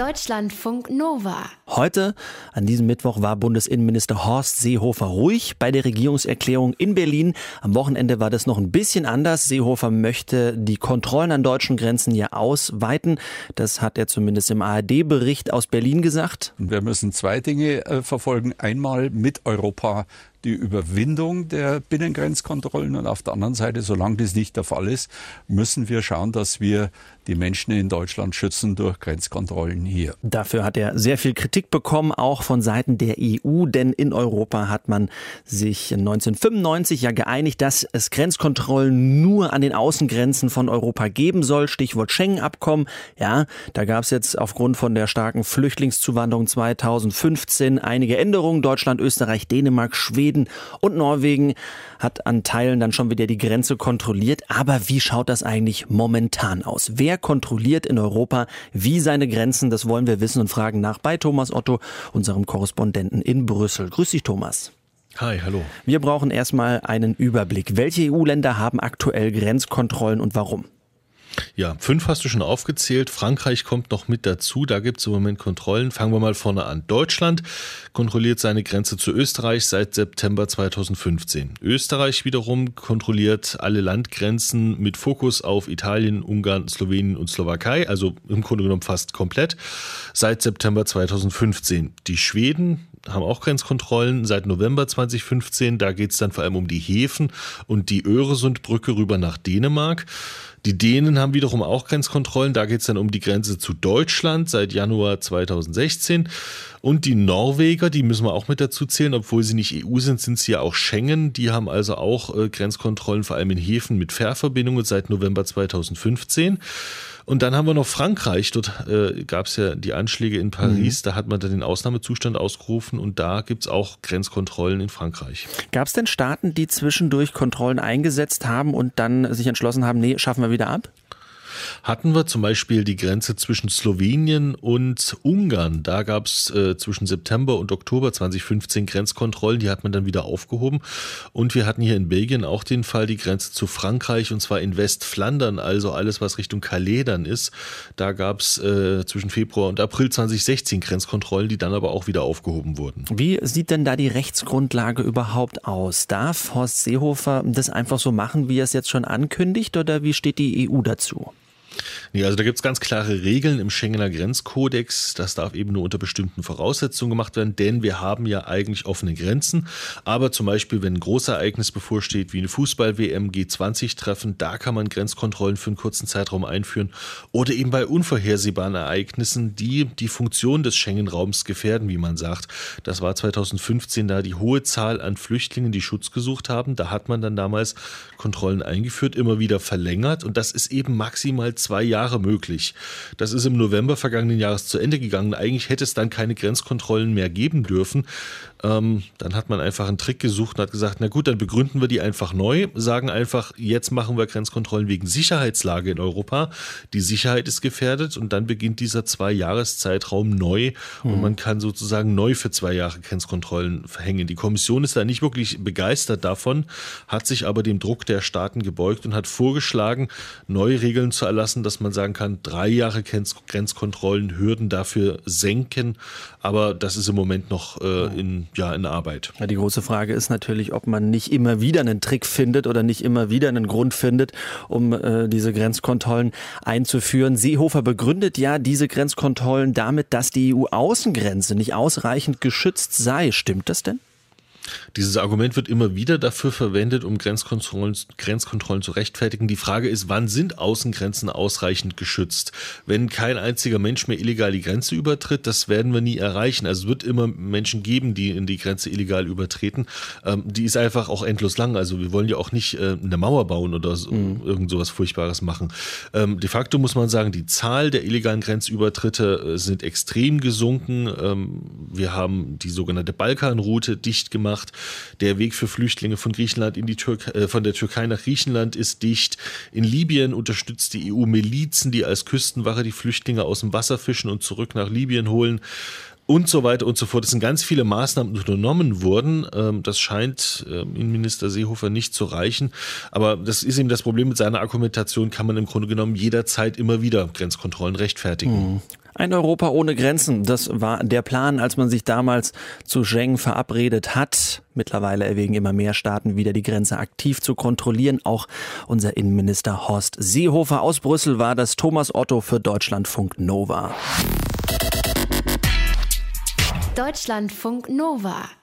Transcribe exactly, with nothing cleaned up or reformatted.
Deutschlandfunk Nova. Heute, an diesem Mittwoch, war Bundesinnenminister Horst Seehofer ruhig bei der Regierungserklärung in Berlin. Am Wochenende war das noch ein bisschen anders. Seehofer möchte die Kontrollen an deutschen Grenzen ja ausweiten. Das hat er zumindest im A R D-Bericht aus Berlin gesagt. Wir müssen zwei Dinge äh, verfolgen. Einmal mit Europa die Überwindung der Binnengrenzkontrollen und auf der anderen Seite, solange das nicht der Fall ist, müssen wir schauen, dass wir die Menschen in Deutschland schützen durch Grenzkontrollen hier. Dafür hat er sehr viel Kritik bekommen, auch von Seiten der E U, denn in Europa hat man sich neunzehnhundertfünfundneunzig ja geeinigt, dass es Grenzkontrollen nur an den Außengrenzen von Europa geben soll. Stichwort Schengen-Abkommen. Ja, da gab es jetzt aufgrund von der starken Flüchtlingszuwanderung zweitausendfünfzehn einige Änderungen. Deutschland, Österreich, Dänemark, Schweden und Norwegen hat an Teilen dann schon wieder die Grenze kontrolliert. Aber wie schaut das eigentlich momentan aus? Wer kontrolliert in Europa wie seine Grenzen? Das wollen wir wissen und fragen nach bei Thomas Otto, unserem Korrespondenten in Brüssel. Grüß dich, Thomas. Hi, hallo. Wir brauchen erstmal einen Überblick. Welche E U-Länder haben aktuell Grenzkontrollen und warum? Ja, fünf hast du schon aufgezählt. Frankreich kommt noch mit dazu. Da gibt es im Moment Kontrollen. Fangen wir mal vorne an. Deutschland kontrolliert seine Grenze zu Österreich seit September zweitausendfünfzehn. Österreich wiederum kontrolliert alle Landgrenzen mit Fokus auf Italien, Ungarn, Slowenien und Slowakei. Also im Grunde genommen fast komplett seit September zweitausendfünfzehn. Die Schweden haben auch Grenzkontrollen seit November zweitausendfünfzehn. Da geht es dann vor allem um die Häfen und die Öresundbrücke rüber nach Dänemark. Die Dänen haben wiederum auch Grenzkontrollen. Da geht es dann um die Grenze zu Deutschland seit Januar zweitausendsechzehn. Und die Norweger, die müssen wir auch mit dazu zählen, obwohl sie nicht E U sind, sind sie ja auch Schengen. Die haben also auch äh, Grenzkontrollen, vor allem in Häfen mit Fährverbindungen seit November zweitausendfünfzehn. Und dann haben wir noch Frankreich. Dort äh, gab es ja die Anschläge in Paris. Mhm. Da hat man dann den Ausnahmezustand ausgerufen und da gibt es auch Grenzkontrollen in Frankreich. Gab es denn Staaten, die zwischendurch Kontrollen eingesetzt haben und dann sich entschlossen haben, nee, schaffen wir wieder ab? Hatten wir zum Beispiel die Grenze zwischen Slowenien und Ungarn. Da gab es äh, zwischen September und Oktober zweitausendfünfzehn Grenzkontrollen, die hat man dann wieder aufgehoben. Und wir hatten hier in Belgien auch den Fall, die Grenze zu Frankreich, und zwar in Westflandern, also alles, was Richtung Calais dann ist. Da gab es äh, zwischen Februar und April zweitausendsechzehn Grenzkontrollen, die dann aber auch wieder aufgehoben wurden. Wie sieht denn da die Rechtsgrundlage überhaupt aus? Darf Horst Seehofer das einfach so machen, wie er es jetzt schon ankündigt, oder wie steht die E U dazu? Nee, also da gibt es ganz klare Regeln im Schengener Grenzkodex. Das darf eben nur unter bestimmten Voraussetzungen gemacht werden, denn wir haben ja eigentlich offene Grenzen. Aber zum Beispiel, wenn ein Großereignis bevorsteht, wie eine Fußball-W M, G zwanzig-Treffen, da kann man Grenzkontrollen für einen kurzen Zeitraum einführen. Oder eben bei unvorhersehbaren Ereignissen, die die Funktion des Schengen-Raums gefährden, wie man sagt. Das war zweitausendfünfzehn da die hohe Zahl an Flüchtlingen, die Schutz gesucht haben. Da hat man dann damals Kontrollen eingeführt, immer wieder verlängert. Und das ist eben maximal zwei Jahre möglich. Das ist im November vergangenen Jahres zu Ende gegangen. Eigentlich hätte es dann keine Grenzkontrollen mehr geben dürfen. Ähm, dann hat man einfach einen Trick gesucht und hat gesagt, na gut, dann begründen wir die einfach neu, sagen einfach, jetzt machen wir Grenzkontrollen wegen Sicherheitslage in Europa. Die Sicherheit ist gefährdet und dann beginnt dieser Zwei-Jahres-Zeitraum neu und man kann sozusagen neu für zwei Jahre Grenzkontrollen verhängen. Die Kommission ist da nicht wirklich begeistert davon, hat sich aber dem Druck der Staaten gebeugt und hat vorgeschlagen, neue Regeln zu erlassen, dass man sagen kann, drei Jahre Grenzkontrollen, Hürden dafür senken, aber das ist im Moment noch äh, in, ja, in Arbeit. Ja, die große Frage ist natürlich, ob man nicht immer wieder einen Trick findet oder nicht immer wieder einen Grund findet, um äh, diese Grenzkontrollen einzuführen. Seehofer begründet ja diese Grenzkontrollen damit, dass die E U-Außengrenze nicht ausreichend geschützt sei. Stimmt das denn? Dieses Argument wird immer wieder dafür verwendet, um Grenzkontrollen, Grenzkontrollen zu rechtfertigen. Die Frage ist, wann sind Außengrenzen ausreichend geschützt? Wenn kein einziger Mensch mehr illegal die Grenze übertritt, das werden wir nie erreichen. Also es wird immer Menschen geben, die in die Grenze illegal übertreten. Ähm, die ist einfach auch endlos lang. Also wir wollen ja auch nicht äh, eine Mauer bauen oder so, mhm. irgend sowas Furchtbares machen. Ähm, de facto muss man sagen, die Zahl der illegalen Grenzübertritte äh, sind extrem gesunken. Ähm, wir haben die sogenannte Balkanroute dicht gemacht. Der Weg für Flüchtlinge von Griechenland in die Türkei, äh, von der Türkei nach Griechenland ist dicht. In Libyen unterstützt die E U Milizen, die als Küstenwache die Flüchtlinge aus dem Wasser fischen und zurück nach Libyen holen. Und so weiter und so fort. Es sind ganz viele Maßnahmen unternommen worden. Das scheint Innenminister Seehofer nicht zu reichen. Aber das ist eben das Problem mit seiner Argumentation, kann man im Grunde genommen jederzeit immer wieder Grenzkontrollen rechtfertigen. Mhm. Ein Europa ohne Grenzen, das war der Plan, als man sich damals zu Schengen verabredet hat. Mittlerweile erwägen immer mehr Staaten wieder, die Grenze aktiv zu kontrollieren. Auch unser Innenminister Horst Seehofer aus Brüssel war das. Thomas Otto für Deutschlandfunk Nova. Deutschlandfunk Nova.